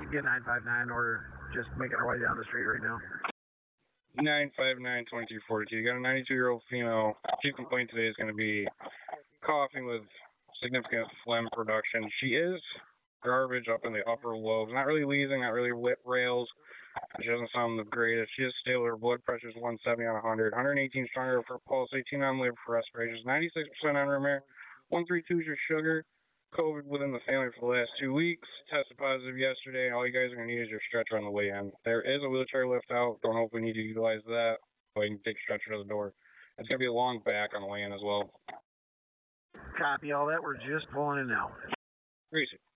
get 959, or just making our way down the street right now. 959-2242. You got a 92-year-old female. Chief complaint today is going to be coughing with significant phlegm production. She is garbage up in the upper lobes. Not really wheezing, not really lip rails. She doesn't sound the greatest. She is stable. Her blood pressure is 170 on 100. 118 stronger for pulse, 18 on liver for respiration, 96% on room air. 132 is your sugar. COVID within the family for the last 2 weeks. Tested positive yesterday. All you guys are going to need is your stretcher on the way in. There is a wheelchair lift out. Don't know if we need to utilize that. But you can take stretcher to the door. It's going to be a long back on the way in as well. Copy all that. We're just pulling it now. Greasy.